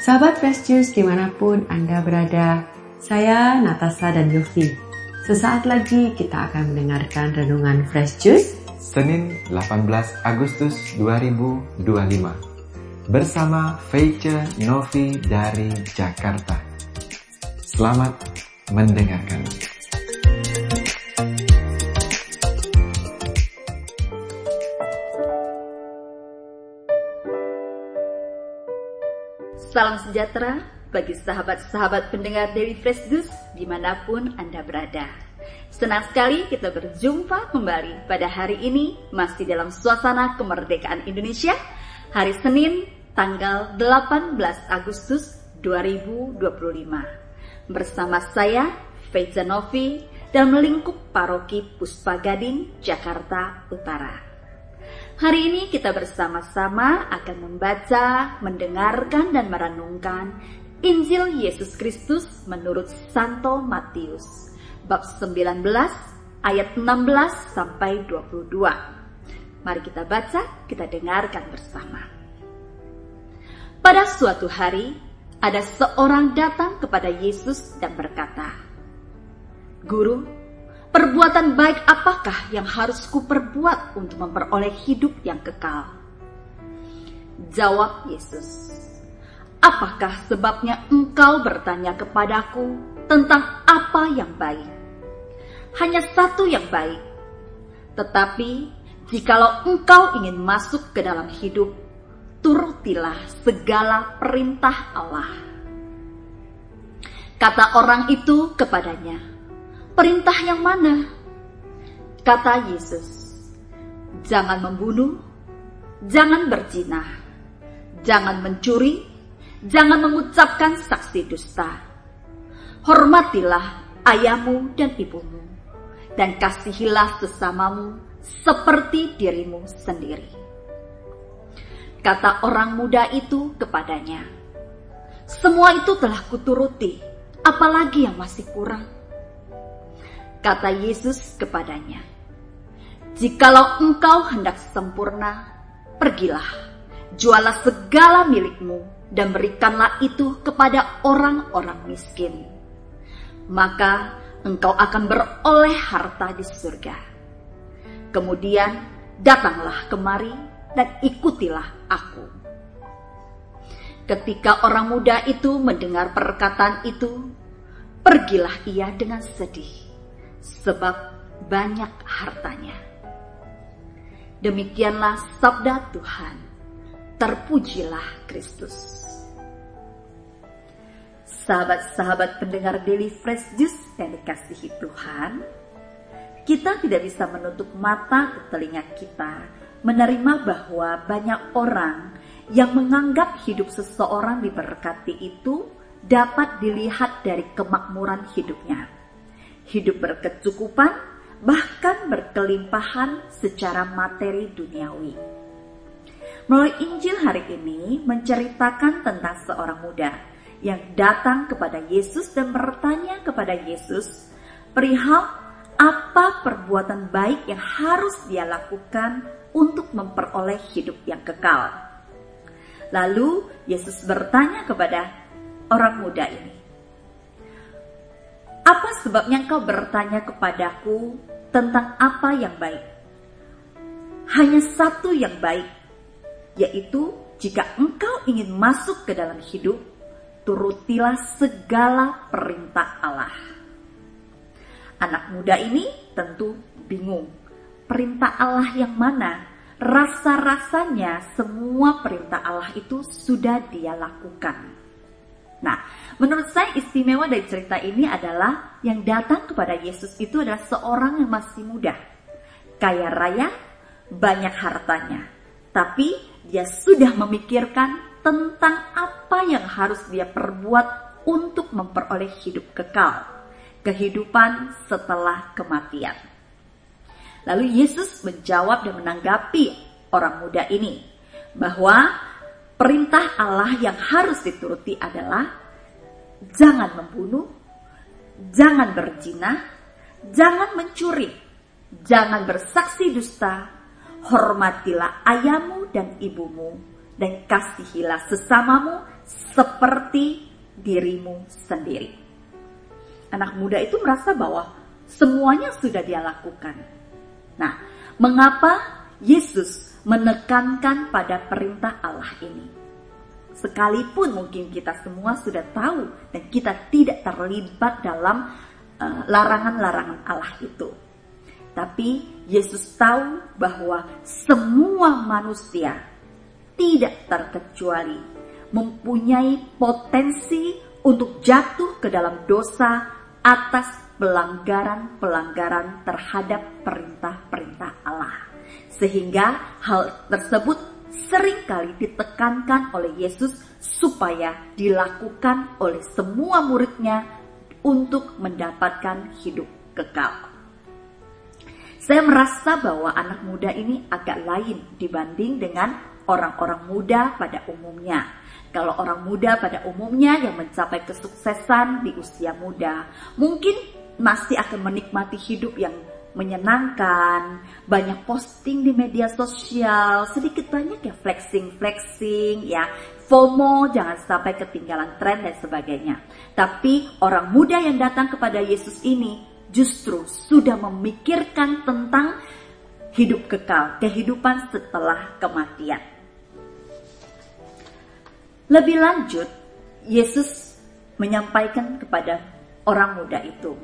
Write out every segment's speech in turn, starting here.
Sahabat Fresh Juice dimanapun Anda berada, saya Natasha dan Yofi. Sesaat lagi kita akan mendengarkan renungan Fresh Juice Senin 18 Agustus 2025 bersama Feice Novi dari Jakarta. Selamat mendengarkan. Salam sejahtera bagi sahabat-sahabat pendengar Daily Fresh Juice dimanapun Anda berada. Senang sekali kita berjumpa kembali pada hari ini masih dalam suasana kemerdekaan Indonesia, hari Senin tanggal 18 Agustus 2025. Bersama saya, Feice Novi, dalam lingkup Paroki Puspa Gading, Jakarta Utara. Hari ini kita bersama-sama akan membaca, mendengarkan, dan merenungkan Injil Yesus Kristus menurut Santo Matius, bab 19, ayat 16 sampai 22. Mari kita baca, kita dengarkan bersama. Pada suatu hari, ada seorang datang kepada Yesus dan berkata, "Guru, perbuatan baik apakah yang harus kuperbuat untuk memperoleh hidup yang kekal?" Jawab Yesus, "Apakah sebabnya engkau bertanya kepadaku tentang apa yang baik? Hanya satu yang baik. Tetapi jikalau engkau ingin masuk ke dalam hidup, turutilah segala perintah Allah." Kata orang itu kepadanya, "Perintah yang mana?" Kata Yesus, "Jangan membunuh, jangan berzina, jangan mencuri, jangan mengucapkan saksi dusta. Hormatilah ayahmu dan ibumu, dan kasihilah sesamamu seperti dirimu sendiri." Kata orang muda itu kepadanya, "Semua itu telah kuturuti, apalagi yang masih kurang?" Kata Yesus kepadanya, "Jikalau engkau hendak sempurna, pergilah, jualah segala milikmu dan berikanlah itu kepada orang-orang miskin. Maka engkau akan beroleh harta di surga. Kemudian datanglah kemari dan ikutilah aku." Ketika orang muda itu mendengar perkataan itu, pergilah ia dengan sedih, sebab banyak hartanya. Demikianlah sabda Tuhan. Terpujilah Kristus. Sahabat-sahabat pendengar Daily Fresh Juice yang dikasihi Tuhan, kita tidak bisa menutup mata ke telinga kita menerima bahwa banyak orang yang menganggap hidup seseorang diberkati itu dapat dilihat dari kemakmuran hidupnya. Hidup berkecukupan, bahkan berkelimpahan secara materi duniawi. Melalui Injil hari ini menceritakan tentang seorang muda yang datang kepada Yesus dan bertanya kepada Yesus perihal apa perbuatan baik yang harus dia lakukan untuk memperoleh hidup yang kekal. Lalu Yesus bertanya kepada orang muda ini, "Apa sebabnya engkau bertanya kepadaku tentang apa yang baik? Hanya satu yang baik, yaitu jika engkau ingin masuk ke dalam hidup, turutilah segala perintah Allah." Anak muda ini tentu bingung. Perintah Allah yang mana? Rasa-rasanya semua perintah Allah itu sudah dia lakukan. Nah, menurut saya istimewa dari cerita ini adalah yang datang kepada Yesus itu adalah seorang yang masih muda, kaya raya, banyak hartanya. Tapi dia sudah memikirkan tentang apa yang harus dia perbuat untuk memperoleh hidup kekal, kehidupan setelah kematian. Lalu Yesus menjawab dan menanggapi orang muda ini bahwa perintah Allah yang harus dituruti adalah jangan membunuh, jangan berzina, jangan mencuri, jangan bersaksi dusta, hormatilah ayahmu dan ibumu, dan kasihilah sesamamu seperti dirimu sendiri. Anak muda itu merasa bahwa semuanya sudah dia lakukan. Nah, mengapa Yesus menekankan pada perintah Allah ini? Sekalipun mungkin kita semua sudah tahu dan kita tidak terlibat dalam larangan-larangan Allah itu. Tapi Yesus tahu bahwa semua manusia tidak terkecuali mempunyai potensi untuk jatuh ke dalam dosa atas pelanggaran-pelanggaran terhadap perintah-perintah Allah. Sehingga hal tersebut seringkali ditekankan oleh Yesus supaya dilakukan oleh semua muridnya untuk mendapatkan hidup kekal. Saya merasa bahwa anak muda ini agak lain dibanding dengan orang-orang muda pada umumnya. Kalau orang muda pada umumnya yang mencapai kesuksesan di usia muda, mungkin masih akan menikmati hidup yang menyenangkan, banyak posting di media sosial, sedikit banyak ya flexing ya, FOMO, jangan sampai ketinggalan tren dan sebagainya. Tapi orang muda yang datang kepada Yesus ini justru sudah memikirkan tentang hidup kekal, kehidupan setelah kematian. Lebih lanjut, Yesus menyampaikan kepada orang muda itu,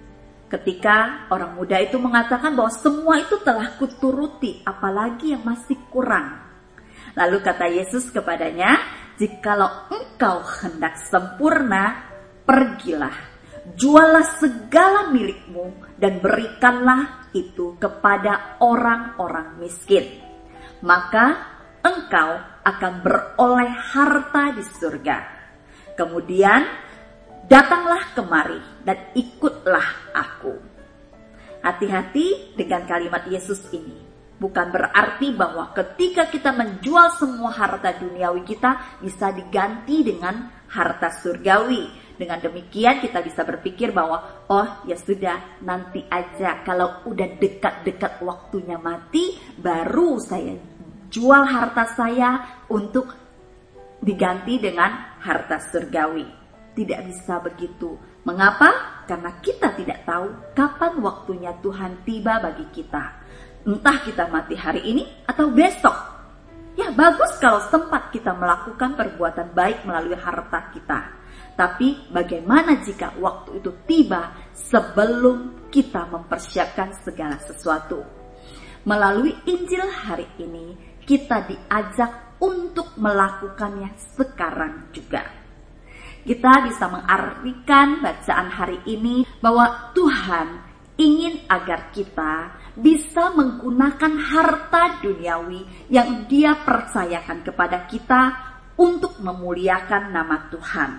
ketika orang muda itu mengatakan bahwa semua itu telah kuturuti, apalagi yang masih kurang. Lalu kata Yesus kepadanya, jikalau engkau hendak sempurna, pergilah, jualah segala milikmu dan berikanlah itu kepada orang-orang miskin. Maka engkau akan beroleh harta di surga. Kemudian datanglah kemari dan ikutlah aku. Hati-hati dengan kalimat Yesus ini. Bukan berarti bahwa ketika kita menjual semua harta duniawi kita bisa diganti dengan harta surgawi. Dengan demikian kita bisa berpikir bahwa oh ya sudah, nanti aja kalau udah dekat-dekat waktunya mati baru saya jual harta saya untuk diganti dengan harta surgawi. Tidak bisa begitu. Mengapa? Karena kita tidak tahu kapan waktunya Tuhan tiba bagi kita. Entah kita mati hari ini atau besok. Ya bagus kalau sempat kita melakukan perbuatan baik melalui harta kita. Tapi bagaimana jika waktu itu tiba sebelum kita mempersiapkan segala sesuatu? Melalui Injil hari ini kita diajak untuk melakukannya sekarang juga. Kita bisa mengartikan bacaan hari ini bahwa Tuhan ingin agar kita bisa menggunakan harta duniawi yang Dia percayakan kepada kita untuk memuliakan nama Tuhan.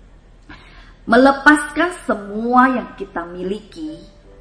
Melepaskan semua yang kita miliki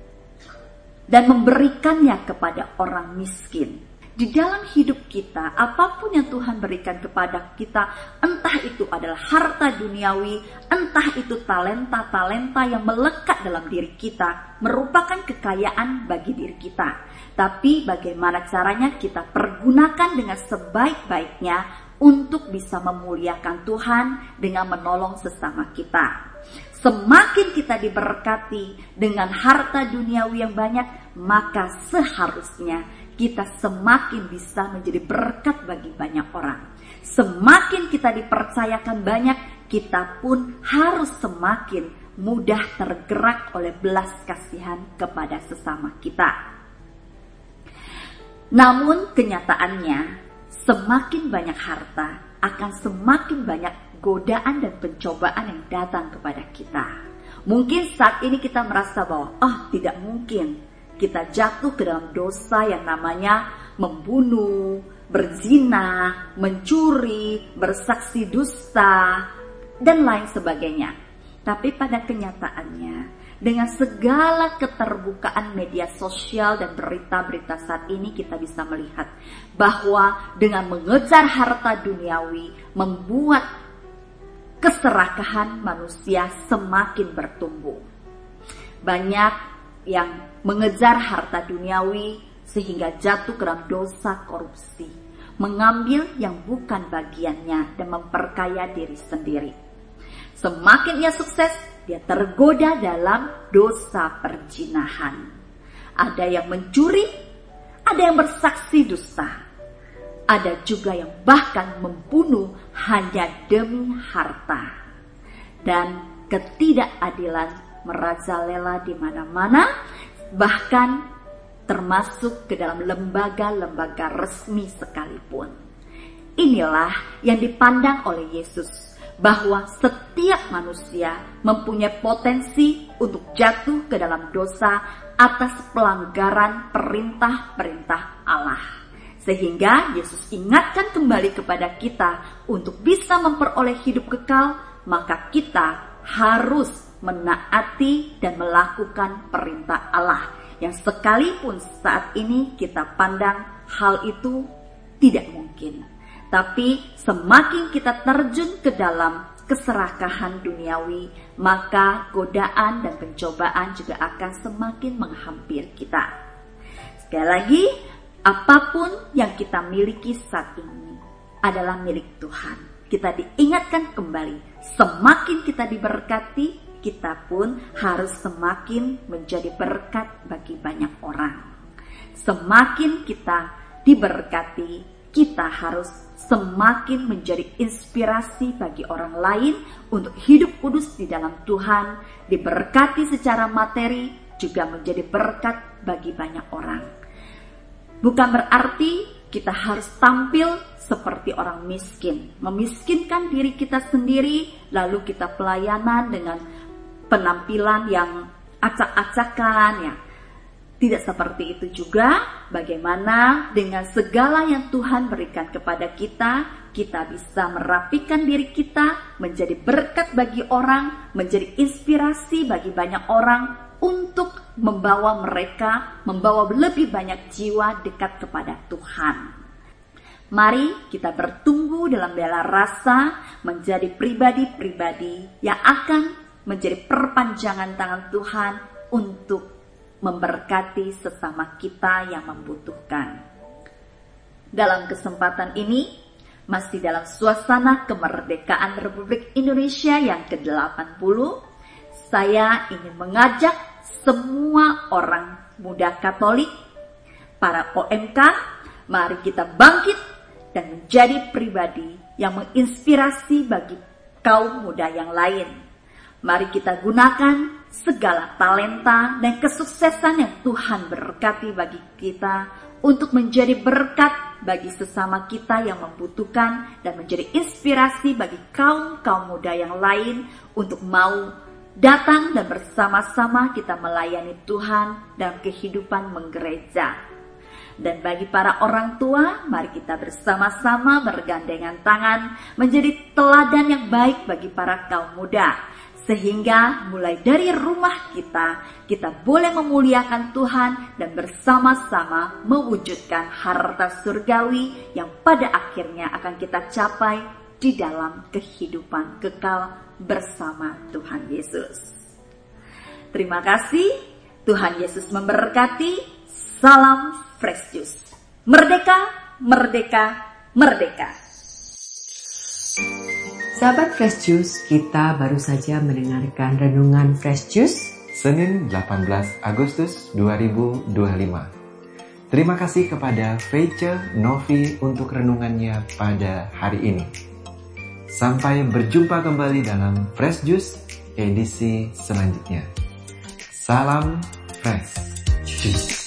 dan memberikannya kepada orang miskin. Di dalam hidup kita, apapun yang Tuhan berikan kepada kita, entah itu adalah harta duniawi, entah itu talenta-talenta yang melekat dalam diri kita, merupakan kekayaan bagi diri kita. Tapi bagaimana caranya kita pergunakan dengan sebaik-baiknya untuk bisa memuliakan Tuhan dengan menolong sesama kita. Semakin kita diberkati dengan harta duniawi yang banyak, maka seharusnya kita semakin bisa menjadi berkat bagi banyak orang. Semakin kita dipercayakan banyak, kita pun harus semakin mudah tergerak oleh belas kasihan kepada sesama kita. Namun kenyataannya, semakin banyak harta akan semakin banyak godaan dan pencobaan yang datang kepada kita. Mungkin saat ini kita merasa bahwa tidak mungkin kita jatuh ke dalam dosa yang namanya membunuh, berzina, mencuri, bersaksi dusta, dan lain sebagainya. Tapi pada kenyataannya, dengan segala keterbukaan media sosial dan berita-berita saat ini, kita bisa melihat bahwa dengan mengejar harta duniawi membuat keserakahan manusia semakin bertumbuh. Banyak yang mengejar harta duniawi sehingga jatuh ke dalam dosa korupsi. mengambil yang bukan bagiannya dan memperkaya diri sendiri. Semakin ia sukses, dia tergoda dalam dosa perzinahan. Ada yang mencuri, ada yang bersaksi dusta, ada juga yang bahkan membunuh hanya demi harta. Dan ketidakadilan merajalela di mana-mana, bahkan termasuk ke dalam lembaga-lembaga resmi sekalipun. Inilah yang dipandang oleh Yesus, bahwa setiap manusia mempunyai potensi untuk jatuh ke dalam dosa atas pelanggaran perintah-perintah Allah. Sehingga Yesus ingatkan kembali kepada kita untuk bisa memperoleh hidup kekal, maka kita harus menaati dan melakukan perintah Allah, yang sekalipun saat ini kita pandang hal itu tidak mungkin. Tapi semakin kita terjun ke dalam keserakahan duniawi, maka godaan dan pencobaan juga akan semakin menghampiri kita. Sekali lagi, apapun yang kita miliki saat ini adalah milik Tuhan. Kita diingatkan kembali, semakin kita diberkati, kita pun harus semakin menjadi berkat bagi banyak orang. Semakin kita diberkati, kita harus semakin menjadi inspirasi bagi orang lain untuk hidup kudus di dalam Tuhan, diberkati secara materi, juga menjadi berkat bagi banyak orang. Bukan berarti kita harus tampil seperti orang miskin, memiskinkan diri kita sendiri, lalu kita pelayanan dengan penampilan yang acak-acakan, ya. Tidak seperti itu juga. Bagaimana dengan segala yang Tuhan berikan kepada kita, kita bisa merapikan diri kita menjadi berkat bagi orang, menjadi inspirasi bagi banyak orang untuk membawa mereka, membawa lebih banyak jiwa dekat kepada Tuhan. Mari kita bertumbuh dalam bela rasa menjadi pribadi-pribadi yang akan menjadi perpanjangan tangan Tuhan untuk memberkati sesama kita yang membutuhkan. Dalam kesempatan ini, masih dalam suasana kemerdekaan Republik Indonesia yang ke-80, saya ingin mengajak semua orang muda Katolik, para OMK, mari kita bangkit dan menjadi pribadi yang menginspirasi bagi kaum muda yang lain. Mari kita gunakan segala talenta dan kesuksesan yang Tuhan berkati bagi kita untuk menjadi berkat bagi sesama kita yang membutuhkan dan menjadi inspirasi bagi kaum-kaum muda yang lain untuk mau datang dan bersama-sama kita melayani Tuhan dalam kehidupan menggereja. Dan bagi para orang tua, mari kita bersama-sama bergandengan tangan menjadi teladan yang baik bagi para kaum muda. Sehingga mulai dari rumah kita boleh memuliakan Tuhan dan bersama-sama mewujudkan harta surgawi yang pada akhirnya akan kita capai di dalam kehidupan kekal bersama Tuhan Yesus. Terima kasih, Tuhan Yesus memberkati. Salam Fresh Juice. Merdeka, merdeka, merdeka. Sahabat Fresh Juice, kita baru saja mendengarkan renungan Fresh Juice Senin 18 Agustus 2025. Terima kasih kepada Feice Novi untuk renungannya pada hari ini. Sampai berjumpa kembali dalam Fresh Juice edisi selanjutnya. Salam Fresh Juice.